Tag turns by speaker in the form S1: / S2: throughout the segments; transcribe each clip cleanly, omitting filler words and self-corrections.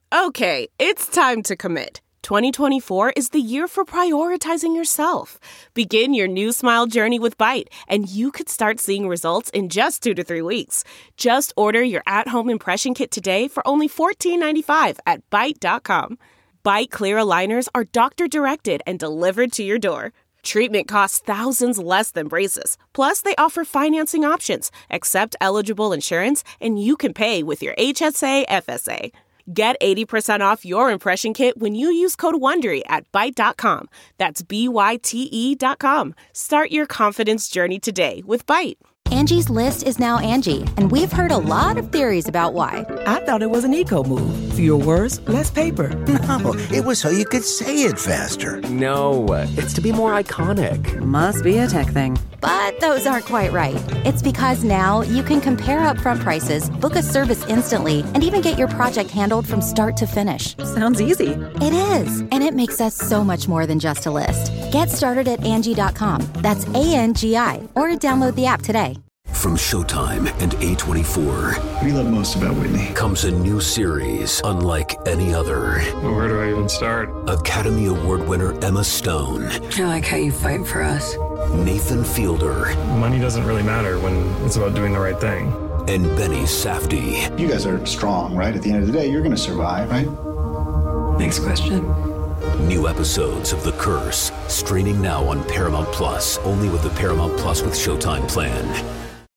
S1: Okay, it's time to commit. 2024 is the year for prioritizing yourself. Begin your new smile journey with Byte, and you could start seeing results in just 2 to 3 weeks. Just order your at-home impression kit today for only $14.95 at Byte.com. Byte Clear aligners are doctor-directed and delivered to your door. Treatment costs thousands less than braces. Plus, they offer financing options, accept eligible insurance, and you can pay with your HSA FSA. Get 80% off your impression kit when you use code WONDERY at Byte.com. That's BYTE.com. Start your confidence journey today with Byte.
S2: Angie's List is now Angie, and we've heard a lot of theories about why.
S3: I thought it was an eco move. Fewer words, less paper.
S4: No, it was so you could say it faster.
S5: No, it's to be more iconic.
S3: Must be a tech thing.
S2: But those aren't quite right. It's because now you can compare upfront prices, book a service instantly, and even get your project handled from start to finish.
S3: Sounds easy.
S2: It is, and it makes us so much more than just a list. Get started at Angie.com. That's ANGI, or download the app today.
S6: From Showtime and A24.
S7: What do you love most about Whitney?
S6: Comes a new series unlike any other.
S7: Well, where do I even start?
S6: Academy Award winner Emma Stone.
S8: I like how you fight for us.
S6: Nathan Fielder.
S7: Money doesn't really matter when it's about doing the right thing.
S6: And Benny Safdie.
S9: You guys are strong, right? At the end of the day, you're going to survive, right?
S8: Next question.
S6: New episodes of The Curse. Streaming now on Paramount Plus. Only with the Paramount Plus with Showtime plan.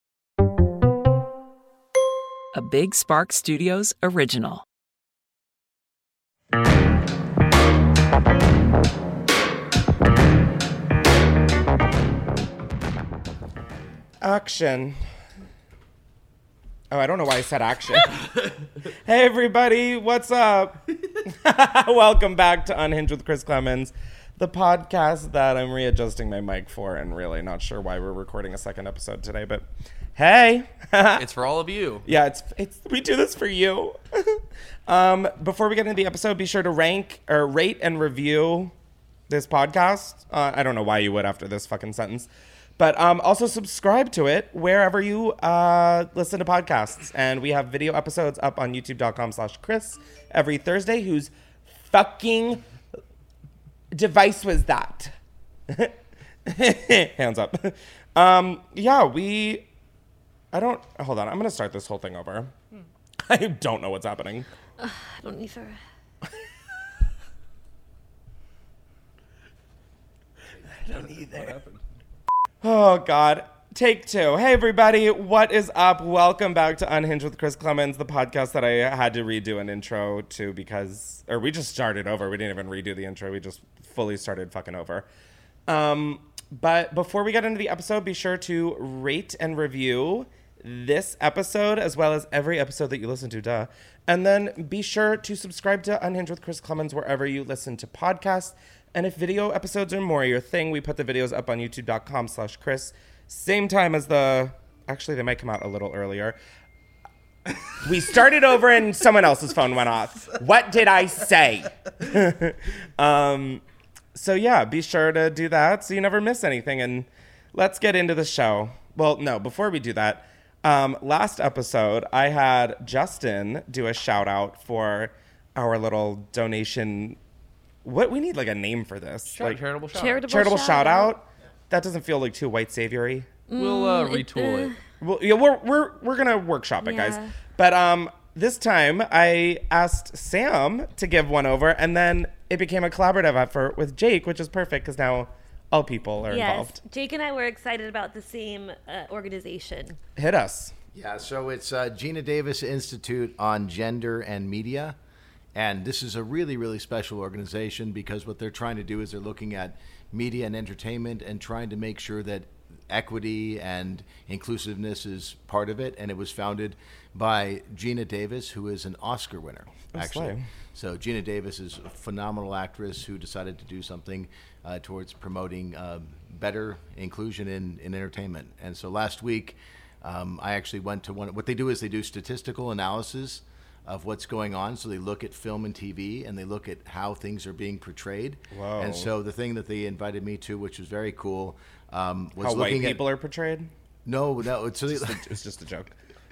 S10: A Big Spark Studios original.
S11: Action. Oh, I don't know why I said action. Hey, everybody. What's up? Welcome back to Unhinged with Chris Clemens, the podcast that I'm readjusting my mic for and really not sure why we're recording a second episode today, but hey.
S12: It's for all of you.
S11: Yeah, it's we do this for you. Before we get into the episode, be sure to rate and review this podcast. I don't know why you would after this fucking sentence. But also subscribe to it wherever you listen to podcasts. And we have video episodes up on youtube.com/Chris every Thursday. Whose fucking device was that? Hands up. Hold on. I'm going to start this whole thing over. I don't know what's happening.
S13: I don't either.
S11: I don't either. What happened? Oh, God. Take two. Hey, everybody. What is up? Welcome back to Unhinged with Chris Clemens, the podcast that I had to redo an intro to we just started over. We didn't even redo the intro. We just fully started fucking over. But before we get into the episode, be sure to rate and review this episode as well as every episode that you listen to, duh. And then be sure to subscribe to Unhinged with Chris Clemens wherever you listen to podcasts. And if video episodes are more your thing, we put the videos up on youtube.com/Chris. Same time as actually, they might come out a little earlier. We started over and someone else's phone went off. What did I say? So yeah, be sure to do that so you never miss anything. And let's get into the show. Well, no, before we do that, last episode, I had Justin do a shout out for our little donation. What we need like a name for this?
S12: Charitable shout out.
S11: Charitable shout out. That doesn't feel like too white saviory.
S12: We'll retool it.
S11: Well, yeah, we're gonna workshop it, guys. But this time I asked Sam to give one over, and then it became a collaborative effort with Jake, which is perfect because now all people are involved.
S13: Jake and I were excited about the same organization.
S11: Hit us.
S14: Yeah, so it's Gina Davis Institute on Gender and Media. And this is a really, really special organization because what they're trying to do is they're looking at media and entertainment and trying to make sure that equity and inclusiveness is part of it. And it was founded by Gina Davis, who is an Oscar winner, actually. So Gina Davis is a phenomenal actress who decided to do something towards promoting better inclusion in entertainment. And so last week, I actually went to what they do is they do statistical analysis of what's going on. So they look at film and TV and they look at how things are being portrayed.
S11: Whoa.
S14: And so the thing that they invited me to, which was very cool, was
S11: how white people are portrayed?
S14: No.
S11: So it's just a joke.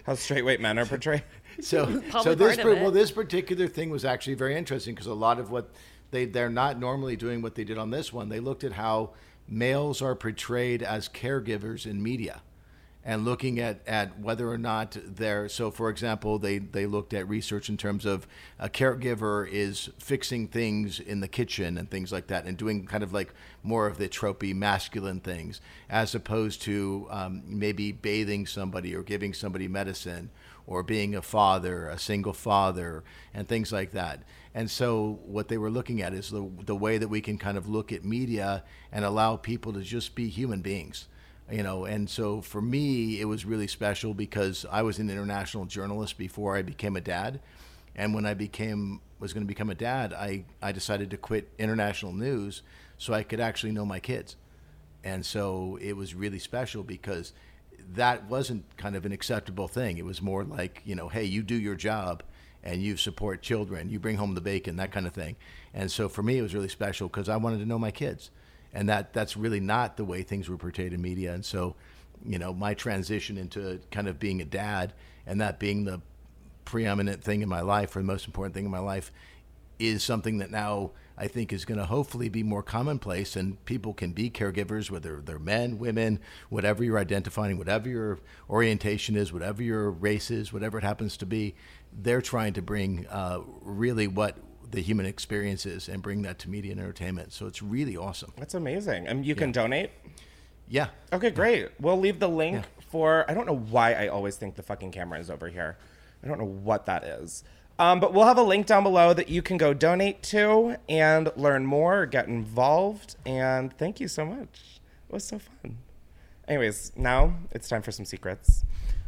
S11: How straight white men are portrayed.
S14: So this particular thing was actually very interesting because a lot of what they're not normally doing what they did on this one. They looked at how males are portrayed as caregivers in media. And looking at whether or not they're, so for example, they looked at research in terms of a caregiver is fixing things in the kitchen and things like that and doing kind of like more of the tropey masculine things as opposed to maybe bathing somebody or giving somebody medicine or being a father, a single father, and things like that. And so what they were looking at is the way that we can kind of look at media and allow people to just be human beings. You know, and so for me, it was really special because I was an international journalist before I became a dad. And when I was going to become a dad, I decided to quit international news so I could actually know my kids. And so it was really special because that wasn't kind of an acceptable thing. It was more like, you know, hey, you do your job and you support children, you bring home the bacon, that kind of thing. And so for me, it was really special because I wanted to know my kids. And that's really not the way things were portrayed in media. And so, you know, my transition into kind of being a dad and that being the preeminent thing in my life or the most important thing in my life is something that now I think is going to hopefully be more commonplace and people can be caregivers, whether they're men, women, whatever you're identifying, whatever your orientation is, whatever your race is, whatever it happens to be. They're trying to bring really what the human experiences and bring that to media and entertainment. So it's really awesome.
S11: That's amazing. And you can donate?
S14: Yeah.
S11: Okay, great. We'll leave the link for, I don't know why I always think the fucking camera is over here. I don't know what that is. But we'll have a link down below that you can go donate to and learn more, get involved. And thank you so much. It was so fun. Anyways, now it's time for some secrets.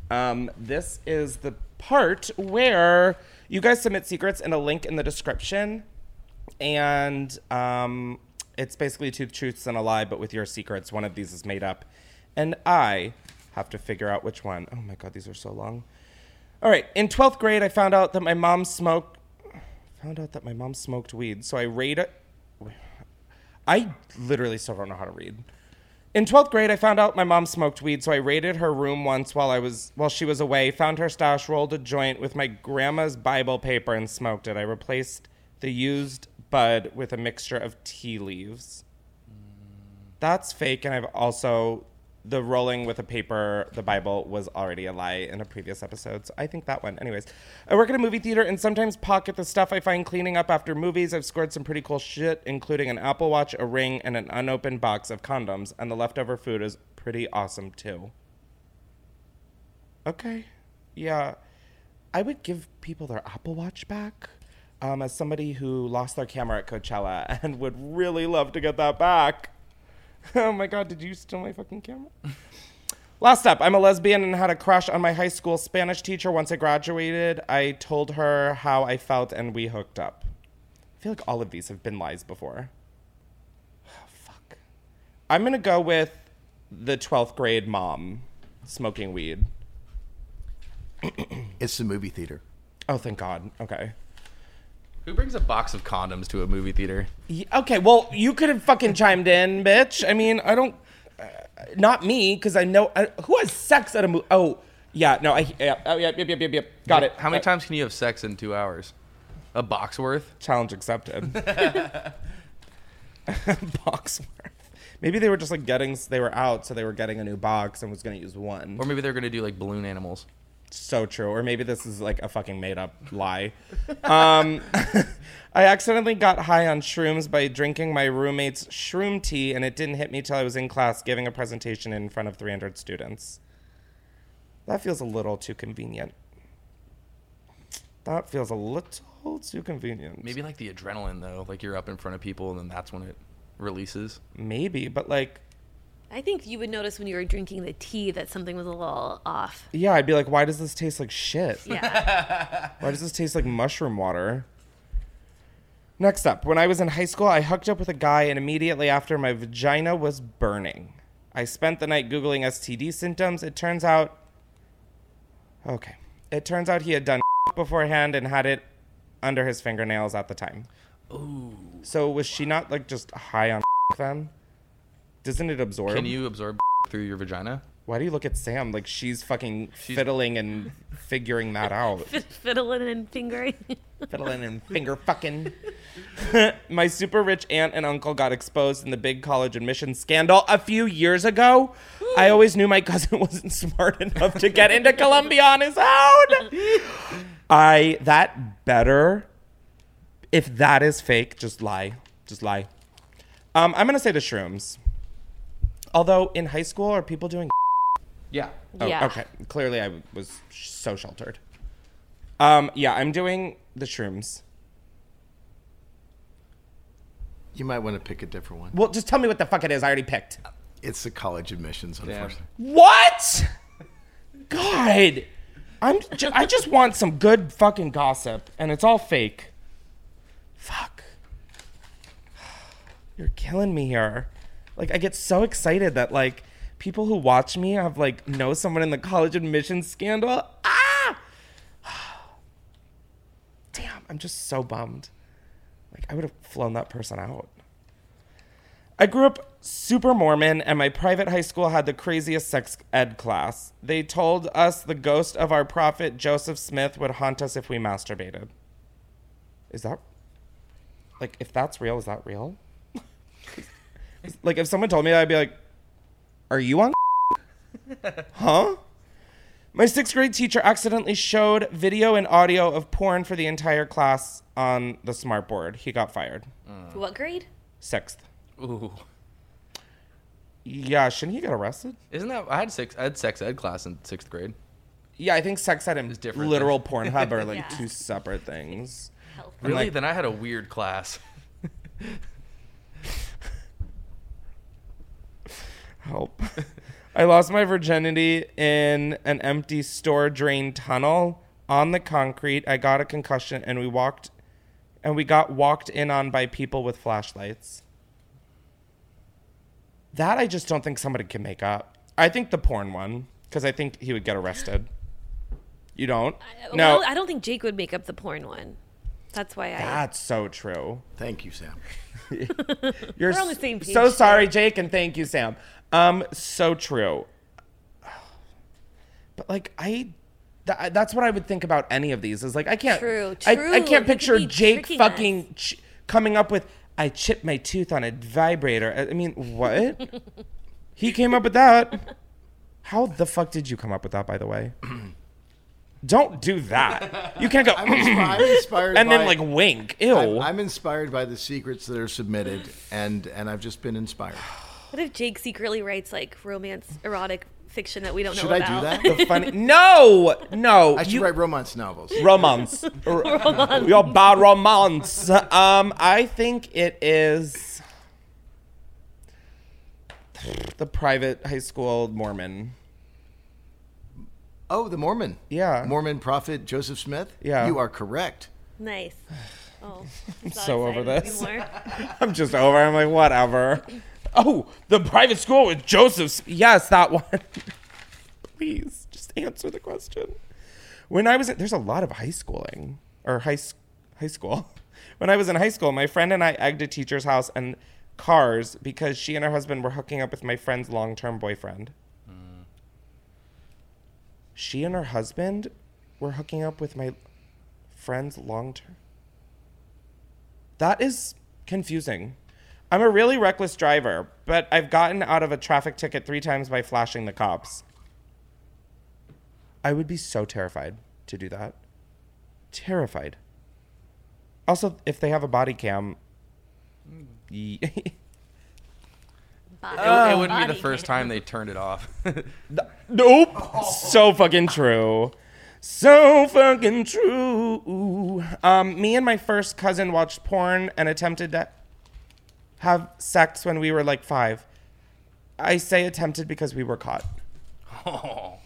S11: This is the part where you guys submit secrets in a link in the description. And it's basically 2 truths and a lie, but with your secrets. One of these is made up. And I have to figure out which one. Oh my God, these are so long. All right. In 12th grade, I found out that my mom smoked weed. So I rated. I literally still don't know how to read. In 12th grade, I found out my mom smoked weed, so I raided her room once while she was away, found her stash, rolled a joint with my grandma's Bible paper, and smoked it. I replaced the used bud with a mixture of tea leaves. That's fake, and I've also... The rolling with a paper, the Bible, was already a lie in a previous episode, so I think that one. Anyways, I work at a movie theater and sometimes pocket the stuff I find cleaning up after movies. I've scored some pretty cool shit, including an Apple Watch, a ring, and an unopened box of condoms, and the leftover food is pretty awesome, too. Okay. Yeah. I would give people their Apple Watch back as somebody who lost their camera at Coachella and would really love to get that back. Oh my God, did you steal my fucking camera? Last up, I'm a lesbian and had a crush on my high school Spanish teacher. Once I graduated, I told her how I felt and we hooked up. I feel like all of these have been lies before. Oh, fuck. I'm going to go with the 12th grade mom smoking weed.
S14: It's the movie theater.
S11: Oh, thank God. Okay.
S12: Who brings a box of condoms to a movie theater?
S11: Okay, well, you could have fucking chimed in, bitch. I mean, I don't... not me, because I know... who has sex at a movie? Oh, yeah, no, yep. Got it.
S12: How many times can you have sex in 2 hours? A box worth?
S11: Challenge accepted. Box worth. Maybe they were just like they were out, so they were getting a new box and was going to use one.
S12: Or maybe they're going to do like balloon animals.
S11: So true. Or maybe this is like a fucking made up lie. I accidentally got high on shrooms by drinking my roommate's shroom tea, and it didn't hit me till I was in class giving a presentation in front of 300 students. That feels a little too convenient. Maybe
S12: like the adrenaline, though. Like you're up in front of people, and then that's when it releases.
S11: Maybe, but like...
S13: I think you would notice when you were drinking the tea that something was a little off.
S11: Yeah, I'd be like, why does this taste like shit?
S13: Yeah.
S11: Why does this taste like mushroom water? Next up, when I was in high school, I hooked up with a guy, and immediately after, my vagina was burning. I spent the night Googling STD symptoms. It turns out he had done beforehand and had it under his fingernails at the time.
S12: Ooh.
S11: So was she not like just high on then? Doesn't it absorb?
S12: Can you absorb through your vagina?
S11: Why do you look at Sam like she's fiddling and figuring that out?
S13: Fiddling and fingering.
S11: Fiddling and finger fucking. My super rich aunt and uncle got exposed in the big college admissions scandal a few years ago. I always knew my cousin wasn't smart enough to get into Columbia on his own. If that is fake, just lie. Just lie. I'm going to say the shrooms. Although in high school, are people doing
S12: Yeah.
S11: Oh,
S13: Yeah.
S11: okay. Clearly I was so sheltered. Yeah, I'm doing the shrooms.
S14: You might want to pick a different one.
S11: Well, just tell me what the fuck it is. I already picked.
S14: It's the college admissions, unfortunately.
S11: What? God. I just want some good fucking gossip, and it's all fake. Fuck. You're killing me here. Like, I get so excited that, like, people who watch me have, like, know someone in the college admissions scandal. Ah! Damn, I'm just so bummed. Like, I would have flown that person out. I grew up super Mormon, and my private high school had the craziest sex ed class. They told us the ghost of our prophet, Joseph Smith, would haunt us if we masturbated. Is that... Like, if that's real, is that real? Like, if someone told me that, I'd be like, are you on? Huh? My 6th grade teacher accidentally showed video and audio of porn for the entire class on the smartboard. He got fired.
S13: What grade?
S11: 6th.
S12: Ooh.
S11: Yeah, shouldn't he get arrested?
S12: Isn't that... I had sex ed class in 6th grade.
S11: Yeah, I think sex ed and
S12: different.
S11: literal Pornhub are like two separate things.
S12: Really?
S11: Like,
S12: then I had a weird class.
S11: Help. I lost my virginity in an empty store drain tunnel on the concrete. I got a concussion and we got walked in on by people with flashlights. That I just don't think somebody can make up. I think the porn one, because I think he would get arrested. You don't? No.
S13: Well, I don't think Jake would make up the porn one. That's why
S11: That's so true.
S14: Thank you, Sam.
S11: You're
S13: We're on the same page.
S11: So sorry, Jake, and thank you, Sam. So true. But like that's what I would think about any of these. Is like I can't.
S13: True.
S11: I can't picture
S13: be
S11: Jake
S13: tricking
S11: fucking coming up with I chipped my tooth on a vibrator. I mean, what? He came up with that. How the fuck did you come up with that, by the way? Don't do that. You can't go.
S14: I'm inspired
S11: and
S14: by,
S11: then like wink. Ew.
S14: I'm inspired by the secrets that are submitted, and I've just been inspired.
S13: What if Jake secretly writes like romance, erotic fiction that we don't
S14: Should
S13: know
S14: I
S13: about?
S14: do that?
S11: The funny. No.
S14: I should write romance novels.
S11: Romance. Your bad romance. I think it is the private high school Mormon.
S14: Oh, the Mormon.
S11: Yeah.
S14: Mormon prophet Joseph Smith?
S11: Yeah.
S14: You are correct.
S13: Nice. Oh,
S11: I'm so over this.
S13: Anymore.
S11: I'm just over. I'm like, whatever. Oh, the private school with Joseph's. Yes, that one. Please, just answer the question. When I was there's a lot of high schooling or high school. When I was in high school, my friend and I egged a teacher's house and cars because she and her husband were hooking up with my friend's long-term boyfriend. She and her husband were hooking up with my friend's long-term. That is confusing. I'm a really reckless driver, but I've gotten out of a traffic ticket 3 times by flashing the cops. I would be so terrified to do that. Terrified. Also, if they have a body cam...
S12: It wouldn't be the first time they turned it off.
S11: Nope. So fucking true. So fucking true. Me and my first cousin watched porn and attempted to have sex when we were like 5. I say attempted because we were caught.
S12: Oh.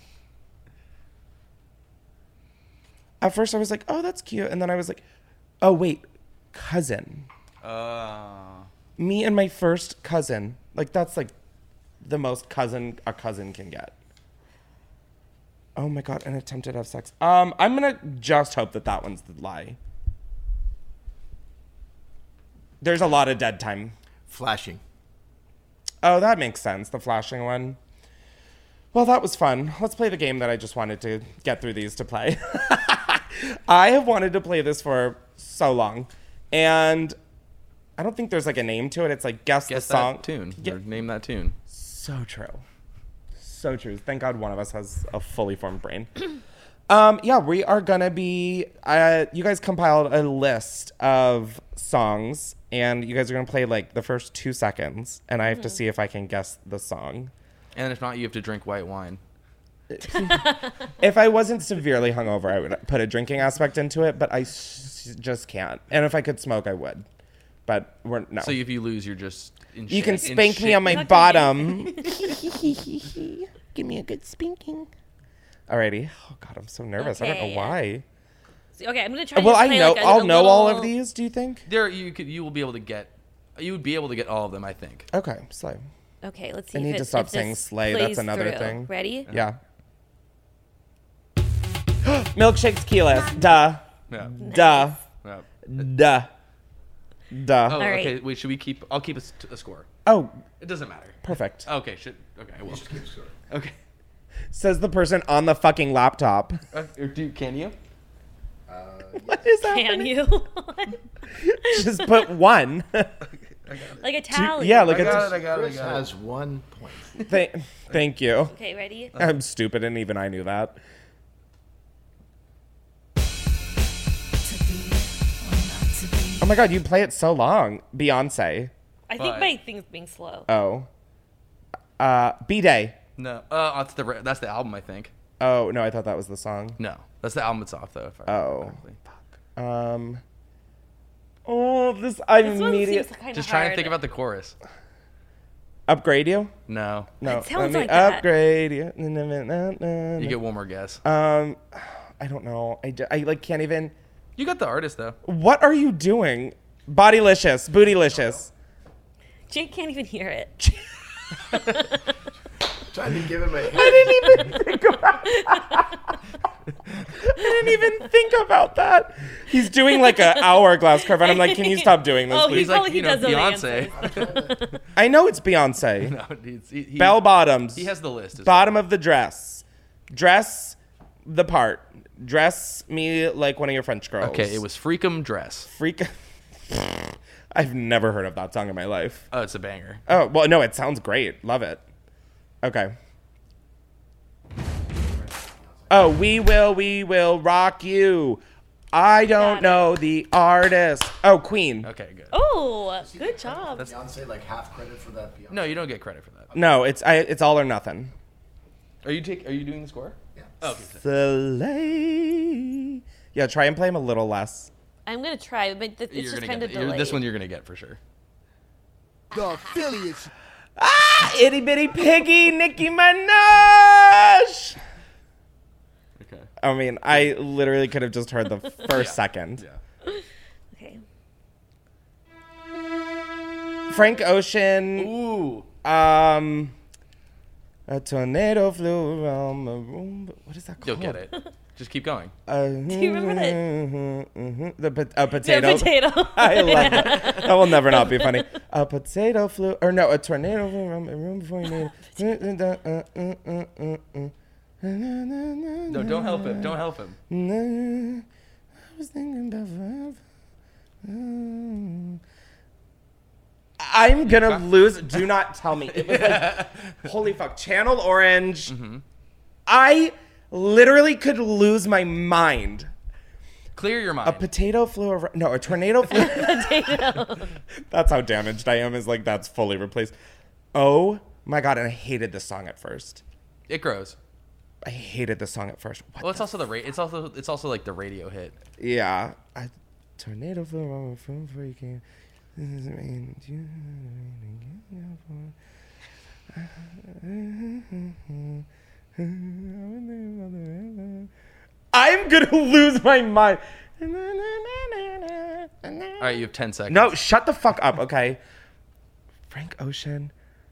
S11: At first I was like, oh, that's cute. And then I was like, oh, wait, cousin. Me and my first cousin. Like, that's like the most cousin a cousin can get. Oh my God, and attempted to have sex. I'm going to just hope that one's the lie. There's a lot of dead time.
S14: Flashing.
S11: Oh, that makes sense. The flashing one. Well, that was fun. Let's play the game that I just wanted to get through these to play. I have wanted to play this for so long. And I don't think there's like a name to it. It's like guess the song.
S12: That tune. Or name that tune.
S11: So true. So true. Thank God one of us has a fully formed brain. Yeah, we are going to be... you guys compiled a list of songs, and you guys are going to play like the first 2 seconds, and I have to see if I can guess the song.
S12: And if not, you have to drink white wine.
S11: If I wasn't severely hungover, I would put a drinking aspect into it, but I just can't. And if I could smoke, I would. But we're no.
S12: So if you lose, you're just in
S11: You
S12: shit,
S11: can spank me on my bottom. Give me a good spanking. Alrighty. Oh God, I'm so nervous.
S13: Okay,
S11: I don't know why.
S13: Okay, I'm gonna try.
S11: Well,
S13: to
S11: I
S13: play
S11: know.
S13: like
S11: I'll know all
S13: little...
S11: of these. Do you think?
S12: You will be able to get. You would be able to get all of them, I think.
S11: Okay, slay.
S13: Okay, let's see.
S11: I need to stop saying slay. That's another thing.
S13: Ready?
S11: Yeah. Milkshakes, keyless. Duh.
S12: Yeah.
S11: Duh.
S12: Yeah.
S11: Duh. Duh.
S12: Oh,
S13: right.
S12: okay. Wait, should we keep? I'll keep a score.
S11: Oh,
S12: It doesn't matter.
S11: perfect.
S12: Okay. Okay. I will.
S14: Keep score.
S12: Okay.
S11: Says the person on the fucking laptop.
S12: Can you?
S11: What is that?
S13: Can you?
S11: Just put one.
S13: Like a tally.
S11: Yeah, like
S12: I got it.
S14: Chris has 1 point.
S11: Thank you.
S13: Okay, ready?
S11: I'm stupid, and even I knew that. Oh my God, you play it so long. Beyonce.
S13: I think my thing's being slow.
S11: Oh. B-Day.
S12: No. That's the album, I think.
S11: Oh, no, I thought that was the song.
S12: No, that's the album it's off though. If I
S11: Oh.
S12: correctly.
S11: Oh, this
S13: This one
S11: immediate.
S13: seems kind of
S12: Just trying to think about the chorus.
S11: Upgrade you?
S12: No.
S11: No.
S13: It sounds
S11: let me
S13: like that.
S11: upgrade you.
S12: You get one more guess.
S11: I don't know. I like can't even.
S12: You got the artist though.
S11: What are you doing? Bodylicious, bootylicious.
S13: Jake can't even hear it.
S14: Trying to give him a hint.
S11: I didn't even think about that. I didn't even think about that. He's doing like an hourglass curve, and I'm like, can you stop doing this,
S13: Oh,
S11: please?
S12: He's like,
S13: probably
S12: you know,
S13: does know the
S12: Beyonce.
S11: I know it's Beyonce.
S12: No, he,
S11: Bell bottoms.
S12: He has the list.
S11: Bottom of the dress. Dress the part. Dress me like one of your French girls.
S12: Okay, it was Freakum Dress.
S11: Freak. I've never heard of that song in my life.
S12: Oh, it's a banger.
S11: Oh, well, no, it sounds great. Love it. Okay. Oh, we will rock you. I don't know the artist. Oh, Queen.
S12: Okay, good.
S13: Oh, good job.
S14: Does Beyonce like half credit for that? Beyonce?
S12: No, you don't get credit for that.
S11: No, it's all or nothing.
S12: Are you doing the score?
S14: Yeah.
S12: Oh, okay.
S11: Slay. Yeah, try and play him a little less.
S13: I'm gonna try, but it's
S12: You're
S13: just
S12: gonna
S13: kind
S12: get
S13: of delayed.
S12: this one. You're gonna get for sure.
S4: The affiliates.
S11: Ah, itty bitty piggy, Nicki Minaj.
S12: Okay.
S11: I mean, I literally could have just heard the first second.
S12: Yeah.
S13: Okay.
S11: Frank Ocean.
S12: Ooh.
S11: A tornado flew around the room. What is that
S12: You'll
S11: called?
S12: get it. Just keep going.
S13: Do you remember
S11: A potato.
S13: The potato.
S11: I love that. That will never not be funny. A potato flew, or no, a tornado flew around my room before you made it.
S12: No, don't help him. Don't help him.
S11: I was thinking about forever. I'm gonna lose. Do not tell me. It was like, holy fuck. Channel Orange.
S12: Mm-hmm.
S11: I literally could lose my mind.
S12: Clear your mind.
S11: A potato flew over. No, a tornado flew.
S13: Potato.
S11: That's how damaged I am. Is like that's fully replaced. Oh my God! And I hated this song at first.
S12: It grows.
S11: I hated this song at first. What
S12: Well, it's also it's also like the radio hit.
S11: Yeah. A tornado flew around my phone before you came. I'm gonna lose my mind.
S12: All right, you have 10 seconds.
S11: No, shut the fuck up, okay? Frank Ocean.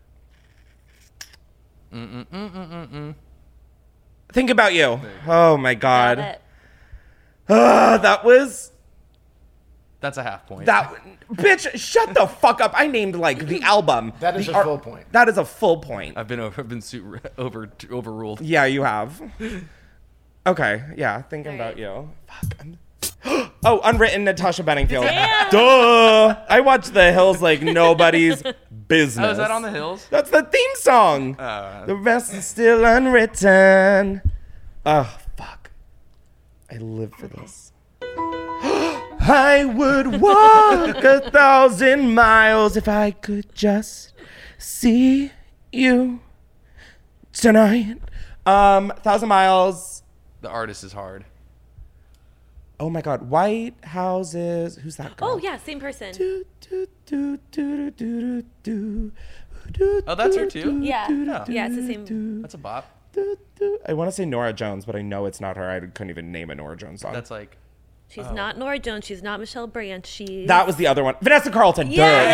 S11: Think About You. Oh my God.
S13: Got it.
S11: That was
S12: That's a half point.
S11: That bitch, shut the fuck up. I named like the album.
S14: That is a full point.
S11: That is a full point.
S12: I've been overruled.
S11: Yeah, you have. Okay, yeah, thinking about you. Fuck. Oh, Unwritten, Natasha Bedingfield.
S13: Damn.
S11: Duh. I watched The Hills like nobody's business.
S12: Oh, is that on The Hills?
S11: That's the theme song. The rest is still unwritten. Oh, fuck. I live for this. I would walk 1,000 miles if I could just see you tonight. 1,000 miles.
S12: The artist is hard.
S11: Oh my God, White Houses. Who's that girl?
S13: Oh yeah, same person.
S12: Oh, that's her too?
S13: Yeah. Yeah, it's the same.
S12: That's a bop.
S11: I want to say Nora Jones, but I know it's not her. I couldn't even name a Nora Jones song.
S12: That's like...
S13: She's not Nora Jones. She's not Michelle Branch.
S11: That was the other one. Vanessa Carlton.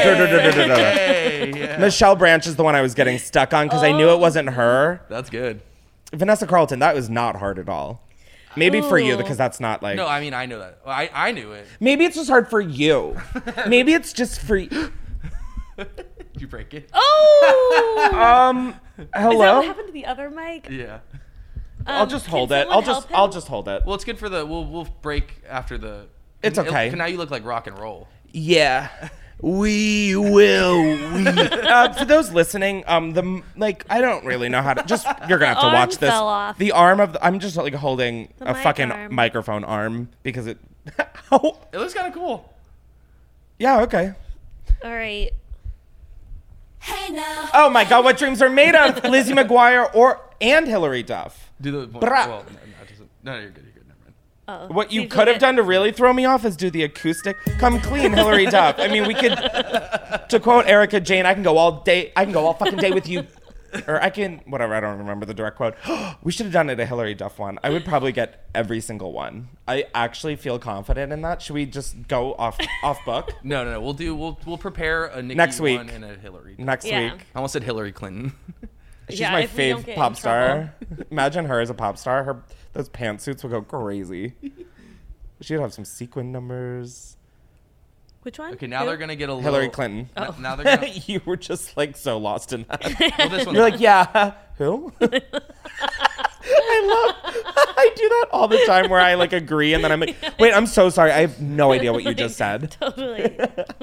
S12: Yeah.
S11: Michelle Branch is the one I was getting stuck on because I knew it wasn't her.
S12: That's good.
S11: Vanessa Carlton, that was not hard at all. Maybe for you because that's not like...
S12: No, I mean, I know that. I knew it.
S11: Maybe it's just hard for you. Maybe it's just for you.
S12: Did you break it?
S13: Oh!
S11: Hello?
S13: Is that what happened to the other mic?
S12: Yeah.
S11: I'll just hold it. I'll just hold it.
S12: Well, it's good for the... We'll break after the...
S11: It's okay.
S12: Now you look like rock and roll.
S11: Yeah. We will. For those listening, I don't really know how to. Just you're gonna have to watch this.
S13: Fell off.
S11: The arm of I'm just like holding
S13: The
S11: a fucking
S13: arm.
S11: microphone arm because it.
S12: It looks kind of cool.
S11: Yeah. Okay.
S13: All right.
S15: Hey now.
S11: Oh my God! What dreams are made of? Lizzie McGuire and Hilary Duff.
S12: Do the...
S11: Bra-
S12: Well, no, you're good. Never mind.
S11: What you could have done to really throw me off is do the acoustic. Come clean, Hilary Duff. I mean, we could, to quote Erica Jane, I can go all fucking day with you. Or I can, whatever, I don't remember the direct quote. We should have done it a Hilary Duff one. I would probably get every single one. I actually feel confident in that. Should we just go off book?
S12: No. We'll prepare a Nikki
S11: Next week.
S12: one and a Hillary.
S11: Next week.
S12: I almost said Hillary Clinton.
S11: She's my fave pop star. Imagine her as a pop star. Those pantsuits would go crazy. She'd have some sequin numbers.
S13: Which one?
S12: Okay, now they're gonna get a little...
S11: Hillary Clinton.
S12: Oh. Now they're gonna...
S11: You were just like so lost in that.
S12: Well, this one...
S11: You're like, yeah, who? I do that all the time where I like agree and then I'm like, wait, I'm so sorry. I have no idea what you just said.
S13: Totally.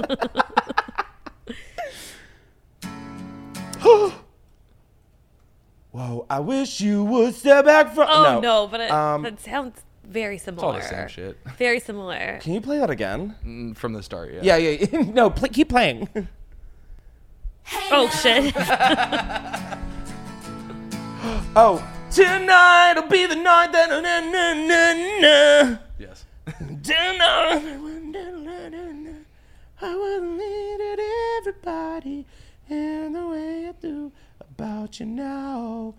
S11: Whoa, I wish you would step back from...
S13: Oh, no, but that sounds very similar.
S12: It's all the same shit.
S13: Very similar.
S11: Can you play that again?
S12: From the start, yeah.
S11: Yeah. No, keep playing.
S13: Oh, shit.
S11: Oh, tonight'll be the night that...
S12: Yes.
S11: I will lead it everybody in the way I do about you now.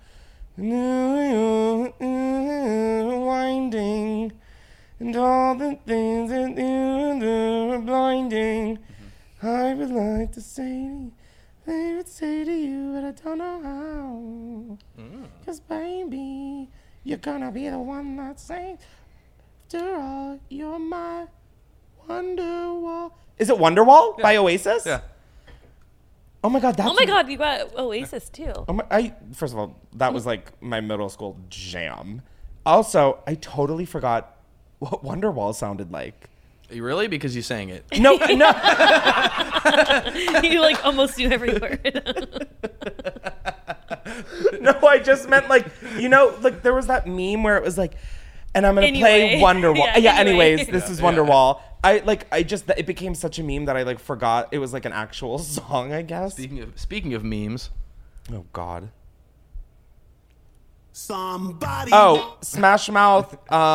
S11: Winding and all the things that you do are blinding. I would like to say to you, but I don't know how. 'Cause baby, you're gonna be the one that sings. After all, you're my Wonderwall. Is it Wonderwall by Oasis?
S12: Yeah.
S11: Oh my God,
S13: Oh my God, you got Oasis too.
S11: First of all, that was like my middle school jam. Also, I totally forgot what Wonderwall sounded like.
S12: Really? Because you sang it.
S11: No.
S13: You like almost knew every word.
S11: No, I just meant like there was that meme where it was like, and I'm gonna play Wonderwall. Anyways, this is Wonderwall. It became such a meme that I like forgot it was like an actual song, I guess.
S12: Speaking of memes.
S11: Oh God.
S15: Somebody.
S11: Oh, Smash Mouth.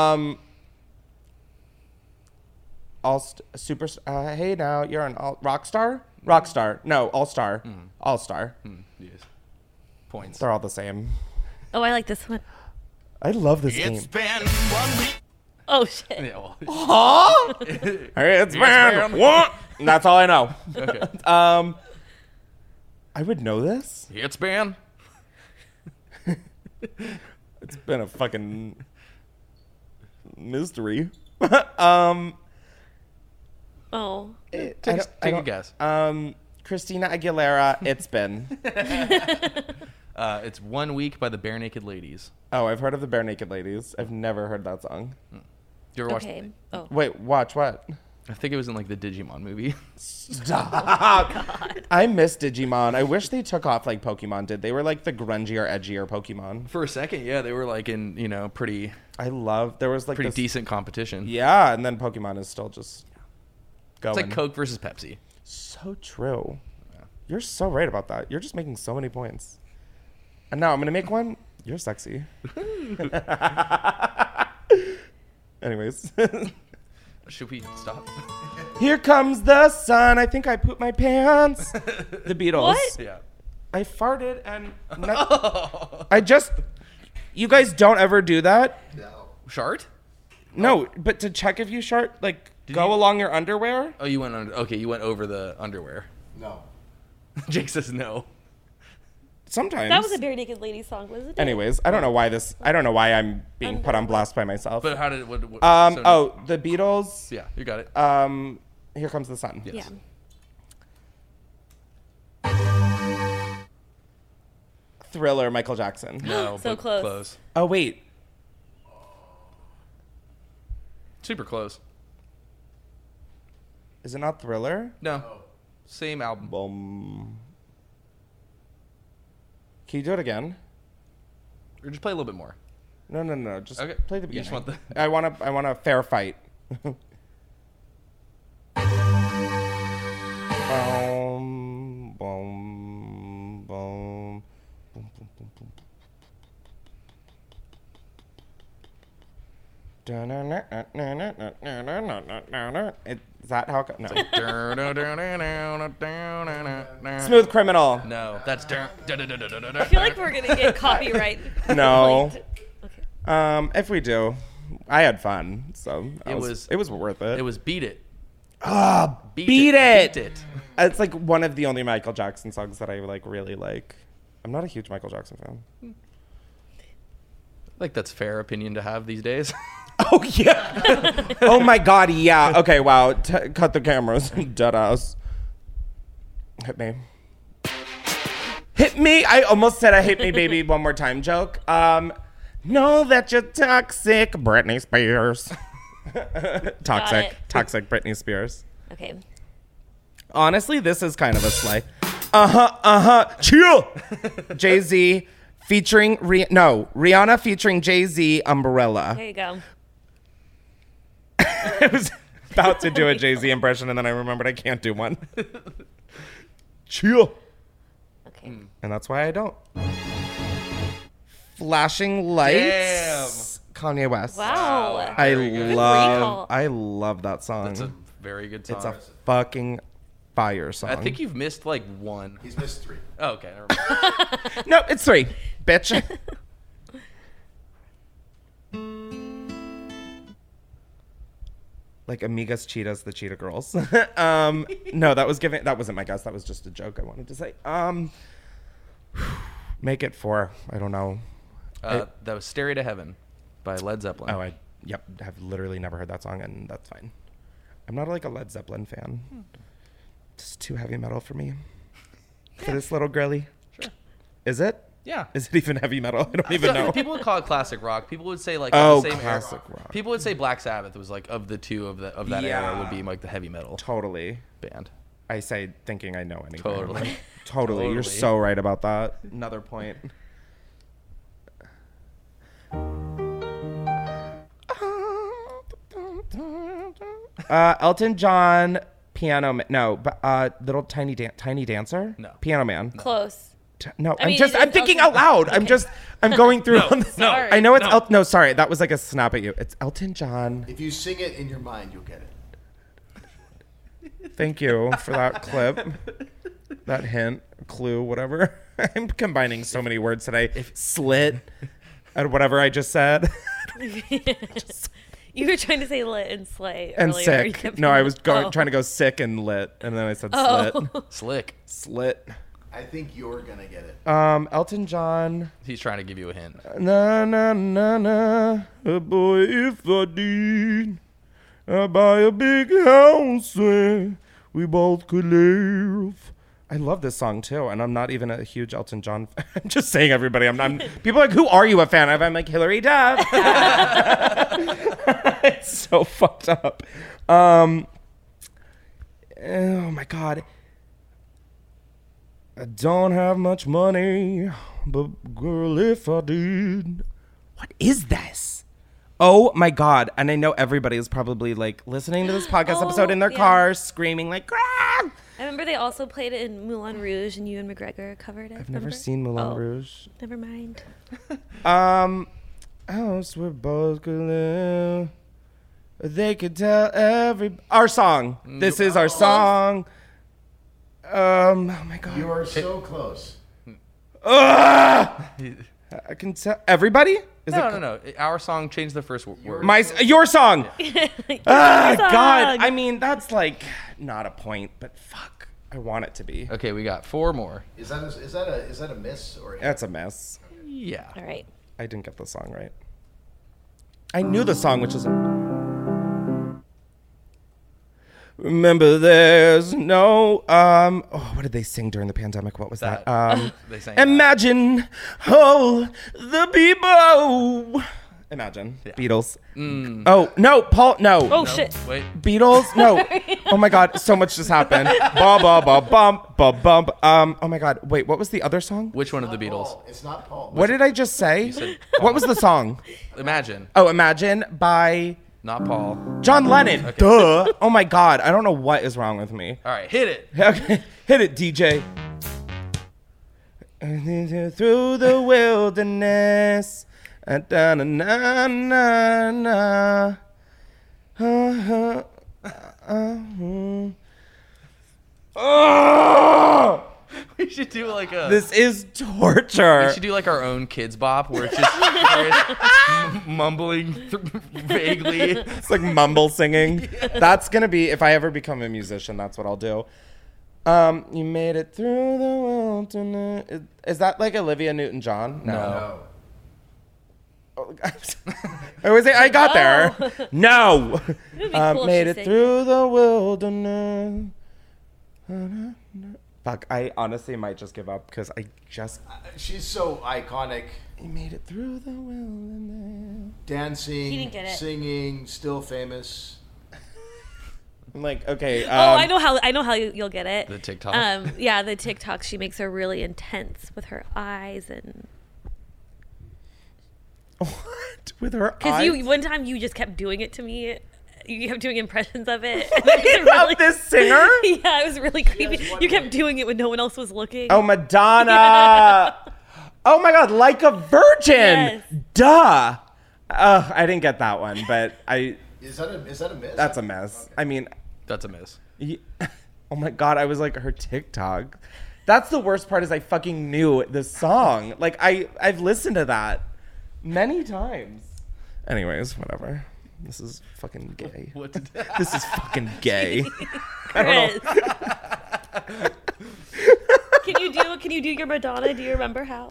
S11: Super. Hey now, you're an Rockstar. No, All Star. All Star.
S12: Yes. Points.
S11: They're all the same.
S13: Oh, I like this one.
S11: I love this game.
S15: It's been 1 week.
S13: Oh shit.
S12: Yeah, well,
S11: Huh? It's been what? That's all I know.
S12: Okay.
S11: I would know this.
S12: It's been.
S11: It's been a fucking mystery.
S13: Oh Oh.
S12: Take a guess.
S11: Christina Aguilera, It's Been.
S12: It's 1 Week by the Bare Naked Ladies.
S11: Oh, I've heard of the Bare Naked Ladies. I've never heard that song.
S12: Do you ever watch?
S13: Okay. Oh.
S11: Wait, watch what?
S12: I think it was in like the Digimon movie.
S11: Stop. I miss Digimon. I wish they took off like Pokemon did. They were like the grungier, edgier Pokemon.
S12: For a second, yeah, they were like in, pretty.
S11: There was like
S12: pretty decent competition.
S11: Yeah, and then Pokemon is still just going.
S12: It's like Coke versus Pepsi.
S11: So true. Yeah. You're so right about that. You're just making so many points. And now I'm gonna make one. You're sexy. Anyways.
S12: Should we stop?
S11: Here comes the sun. I think I pooped my pants. The Beatles.
S13: What?
S12: Yeah.
S11: I farted and you guys don't ever do that?
S14: No.
S12: Shart?
S11: No, but to check if you shart, like go along your underwear?
S12: Oh, you went under. Okay, you went over the underwear.
S14: No.
S12: Jake says no.
S11: Sometimes.
S13: That was a Bare Naked Ladies song, wasn't it?
S11: Anyways, I don't know why I'm being put on blast by myself.
S12: But how did what
S11: the Beatles.
S12: Yeah, you got it.
S11: Here Comes the Sun.
S12: Yes.
S13: Yeah.
S11: Thriller, Michael Jackson.
S12: No,
S13: so close.
S11: Oh wait.
S12: Super close.
S11: Is it not Thriller?
S12: No. Same album.
S11: Boom. Can you do it again?
S12: Or just play a little bit more.
S11: No. Just play the beginning.
S12: You just want the...
S11: I want a fair fight. Boom, boom, boom, boom, boom, boom, boom. Is that how it goes? No. Smooth Criminal.
S12: No, that's.
S13: I feel like we're gonna get copyright.
S11: No.
S13: Okay.
S11: If we do, I had fun, so it was worth it.
S12: It was Beat It.
S11: Beat It.
S12: Beat It.
S11: It's like one of the only Michael Jackson songs that I really like. I'm not a huge Michael Jackson fan.
S12: Like that's fair opinion to have these days.
S11: Oh yeah. Oh my God. Yeah. Okay. Wow. Cut the cameras. Deadass. Hit me. Hit me. I almost said a "hit me, baby" one more time joke. Know that you're toxic, Britney Spears. Toxic Britney Spears.
S13: Okay.
S11: Honestly, this is kind of a slay. Chill. Jay-Z featuring Rihanna featuring Jay-Z, Umbrella.
S13: There you go.
S11: I was about to do a Jay-Z impression and then I remembered I can't do one. Chill.
S13: Okay.
S11: And that's why I don't. Flashing Lights. Damn. Kanye West.
S13: Wow.
S11: I love that song.
S12: That's a very good song.
S11: It's a fucking fire song.
S12: I think you've missed like one.
S14: He's missed 3.
S12: Oh, okay. Never mind.
S11: No, it's 3. Bitch. Like Amigas Cheetahs, the Cheetah Girls. No, that wasn't my guess. That was just a joke I wanted to say. Make it 4. I don't know.
S12: That was Stairway to Heaven by Led Zeppelin.
S11: Oh, I have literally never heard that song, and that's fine. I'm not like a Led Zeppelin fan. Just too heavy metal for me. For this little girly.
S12: Sure.
S11: Is it?
S12: Yeah.
S11: Is it even heavy metal? I don't even know.
S12: People would call it classic rock. People would say like
S11: the
S12: same
S11: classic
S12: era.
S11: rock.
S12: People would say Black Sabbath was like of the two of that era would be like the heavy metal
S11: Totally.
S12: band.
S11: I say thinking I know anything.
S12: Totally.
S11: You're so right about that. Another point. Elton John, Piano Man. No, but Little Tiny Dancer.
S12: No.
S11: Piano Man.
S13: Close.
S11: No,
S13: I'm
S11: thinking out loud. Okay. I'm going through.
S13: Sorry.
S11: I know it's no, sorry. That was like a snap at you. It's Elton John.
S14: If you sing it in your mind, you'll get it.
S11: Thank you for that clip. That hint, clue, whatever. I'm combining so many words today. Slit and whatever I just said.
S13: You were trying to say lit and slay
S11: and
S13: earlier.
S11: Sick. No, I was trying to go sick and lit, and then I said slit.
S12: Slit.
S14: I think you're gonna get it.
S11: Elton John.
S12: He's trying to give you a hint.
S11: Na na na na, a boy if I did. buy a big house where we both could live. I love this song too, and I'm not even a huge Elton John fan. I'm just saying, everybody. I'm people are like, who are you a fan of? I'm like, Hillary Duff. It's so fucked up. Oh my God. I don't have much money, but girl, if I did. What is this? Oh my God. And I know everybody is probably like listening to this podcast episode in their cars, screaming like, ah!
S13: I remember they also played it in Moulin Rouge, and Ewan McGregor covered it.
S11: I've never seen Moulin Rouge.
S13: Never mind.
S11: Else we're both could live. They could tell our song. This is our song. Oh my God.
S14: You are so close.
S11: I can tell everybody.
S12: No. Our song changed the first word.
S11: Your song.
S13: God.
S11: I mean, that's like not a point, but fuck, I want it to be.
S12: Okay, we got 4 more.
S14: Is that a miss or?
S11: That's a miss.
S12: Yeah.
S13: All right.
S11: I didn't get the song right. I knew the song, which is. Remember, there's no. What did they sing during the pandemic? What was that?
S12: They sang
S11: Imagine, the people. Imagine. Yeah. Beatles. Oh, no, Paul, no.
S13: Oh, shit.
S12: Wait.
S11: Beatles? No. Oh, my God. So much just happened. Ba, ba, ba, bump, ba, bump. Oh, my God. Wait, what was the other song?
S12: Which one of the Beatles?
S14: Paul. It's not Paul.
S11: What did I just say? What was the song?
S12: Imagine.
S11: Oh, Imagine by...
S12: Not Paul.
S11: John Lennon. Okay. Duh. Oh, my God. I don't know what is wrong with me.
S12: All right, hit it.
S11: Okay. Hit it, DJ. Through the wilderness...
S12: We should do like a.
S11: This is torture.
S12: We should do like our own Kids Bop, where it's just mumbling vaguely.
S11: It's like mumble singing. Yeah. That's gonna be, if I ever become a musician, that's what I'll do. You made it through the wilderness. Is that like Olivia Newton-John?
S12: No.
S11: I got there. No.
S13: Cool
S11: made it through the wilderness. Fuck, I honestly might just give up because I just...
S14: she's so iconic.
S11: You made it through the wilderness.
S14: Dancing,
S13: He didn't get it.
S14: singing, still famous.
S11: I'm like, okay.
S13: I know how you'll get it.
S12: The TikTok?
S13: Yeah, the TikTok. She makes her really intense with her eyes and...
S11: What? With her eyes?
S13: Because one time you just kept doing it to me. You kept doing impressions of it.
S11: Of this singer?
S13: Yeah, it was really creepy. You kept doing it when no one else was looking.
S11: Oh, Madonna. Yeah. Oh my God, Like a Virgin. Yes. Duh. I didn't get that one, but I...
S14: Is that a miss?
S11: That's a miss. Okay. I mean...
S12: That's a miss.
S11: Yeah. Oh my God, I was like, her TikTok. That's the worst part is I fucking knew the song. Like, I've listened to that many times. Anyways, whatever. This is fucking gay. This is fucking gay.
S13: Chris. Can you do your Madonna? Do you remember how?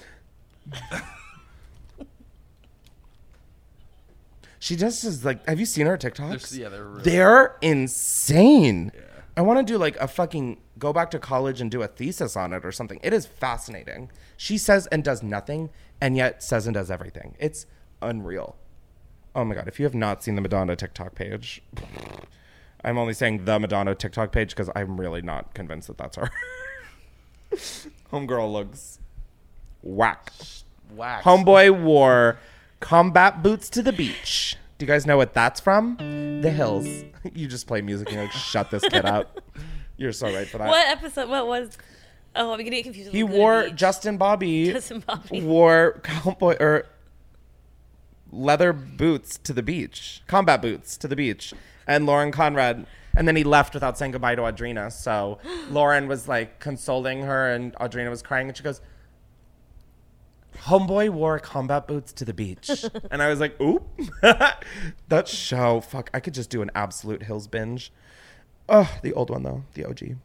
S11: She just is like, have you seen her TikToks?
S12: They're
S11: they're insane. Yeah. I want to do like a fucking go back to college and do a thesis on it or something. It is fascinating. She says and does nothing and yet says and does everything. It's unreal. Oh my God. If you have not seen the Madonna TikTok page, I'm only saying the Madonna TikTok page because I'm really not convinced that that's her. Homegirl looks whack. Homeboy wore combat boots to the beach. Do you guys know what that's from? The Hills. You just play music and you're like, shut this kid up. You're so right for that.
S13: What episode? What was... Oh, I'm going to get confused.
S11: He wore... Justin Bobby wore cowboy or leather boots to the beach. Combat boots to the beach. And Lauren Conrad... And then he left without saying goodbye to Audrina. So Lauren was like consoling her and Audrina was crying and she goes, homeboy wore combat boots to the beach. And I was like, oop. That show, fuck, I could just do an absolute Hills binge. Oh, the old one though, the OG.